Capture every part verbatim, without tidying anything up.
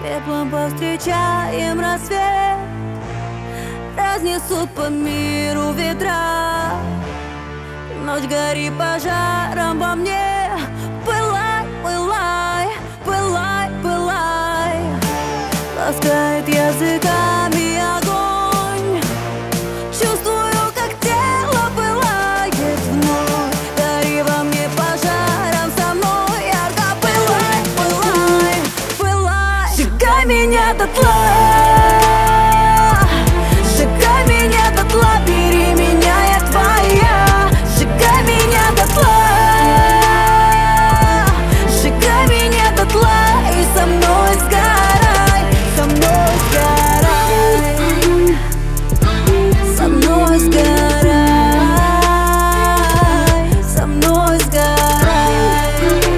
Пеплом повстречаем рассвет, разнесут по миру ветра. Ночь гори пожаром во мне. Пылай, пылай, пылай, пылай. Ласкает языками огонь. Чувствую, как тело пылает вновь. Гори во мне пожаром со мной. Ярко пылай, пылай, пылай. Сжигай меня дотла. Сжигай меня дотла. Бери меня, я твоя. Сжигай меня дотла. Сжигай меня дотла. И со мной сгорай. Со мной сгорай. Со мной сгорай. Со мной сгорай.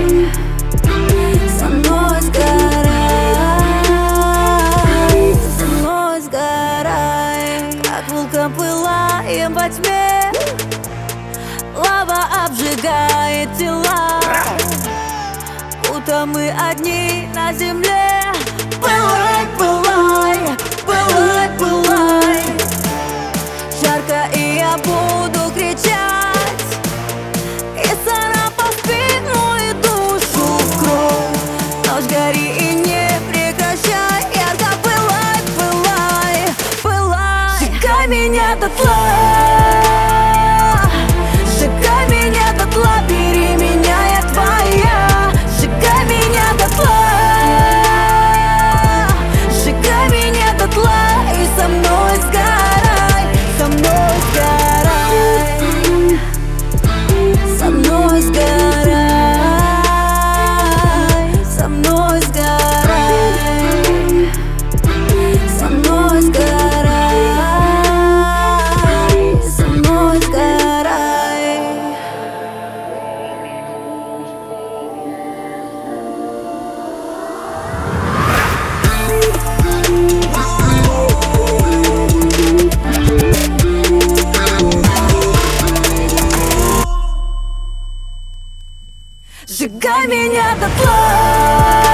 Со мной сгорай. Со мной сгорай. Как вулкан пылаем во тьме. Лава обжигает тела. Будто мы одни на земле. Пылай, пылай, пылай, пылай. Жарко, и я буду кричать. И царапав спину и душу в кровь. Ночь гори и не прекращай. Ярко пылай, пылай, пылай. Сжигай меня дотла. Сжигай меня дотла. Бери меня, я твоя. Сжигай меня дотла. Сжигай меня дотла. И со мной сгорай. Со мной сгорай. Со мной сгорай. Со мной сгорай. Со мной сгорай. Со мной сгорай. Сжигай меня дотла.